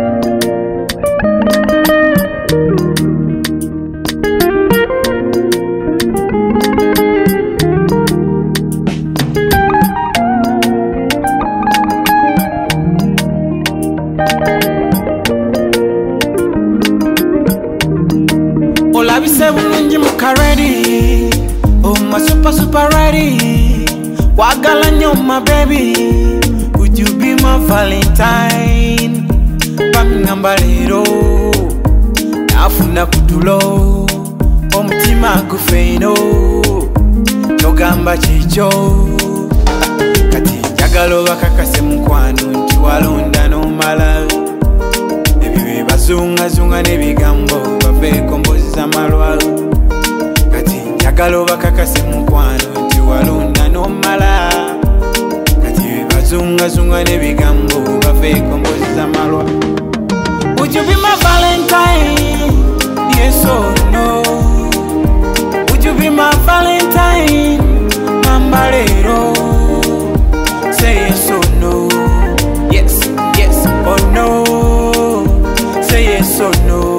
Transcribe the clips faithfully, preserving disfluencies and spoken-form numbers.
Bulungi mukaredi, oh my super super ready. Wagala nyo my baby, would you be my Valentine? Pamingamba lero, nafuna kutulo, omutima gufeino, chogamba chicho. Kati njagalo bakakase mukwano nti walonda nomala. Ebibi bazunga zunga nebigambo bafeko mbozi zamalwa. Kati njagalo bakakase mukwano nti walonda nomala. Kati bazunga zunga nebigambo bafeko mbozi zamalwa. Would you be my Valentine? Yes or no? Would you be my Valentine? Mambalero. Say yes or no. Yes, yes or no. Say yes or no.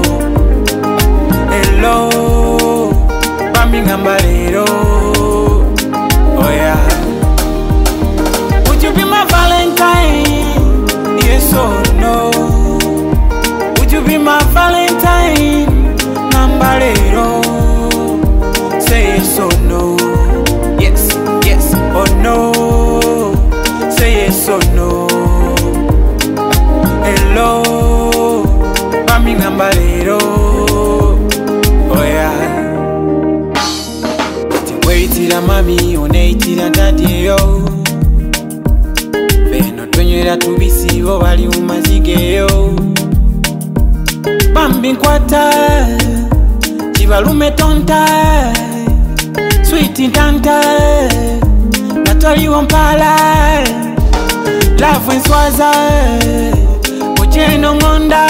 Hello, Pamingamba. Oh yeah. Would you be my Valentine? Yes or no? Would you be my Valentine? Mambalero. Say yes or no. Yes, yes or no. Say yes or no. Hello, Pamingamba. Oh yeah. Tiwaitira mami, oneitira daddy yo. Beno tonywera tubisi bo bali mumazige yo. Bambi nkwata, kibalume tonta, sweet tanta, natoli wampala, love enswaza, ocheno ngonda.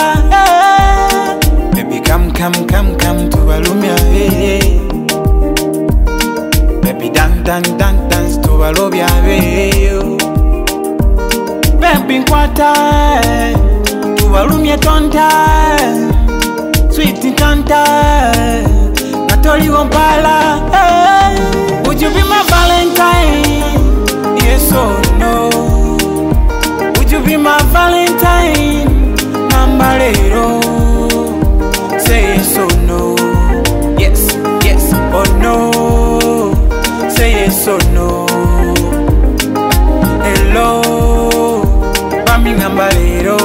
Baby come come come come to balumia, hey. Baby dance dance dance dance to balobia, hey. Baby nkwata, to balumia tonta, sweet tanta, natoli wampala, hey. Would you be my Valentine? Yes or no? Would you be my Valentine? Mambalero. Say yes or no. Yes, yes or no. Say yes or no. Hello, Pamingamba.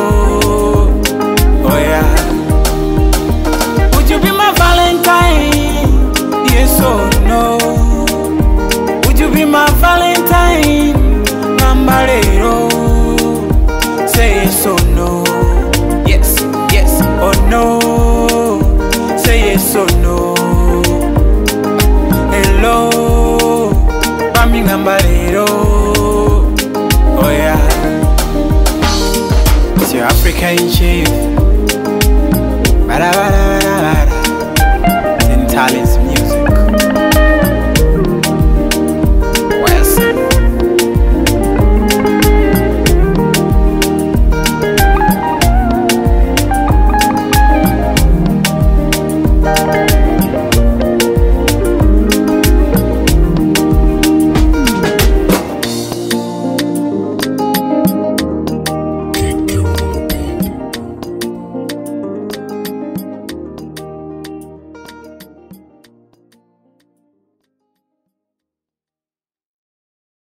Oh yeah. Would you be my Valentine? Yes or no? Would you be my Valentine? Mambalero. Say yes or no. Yes, yes or no. Say yes or no. Hello, Pamingamba. Oh yeah. It's your African chief. Bada bada bada bada. In talents.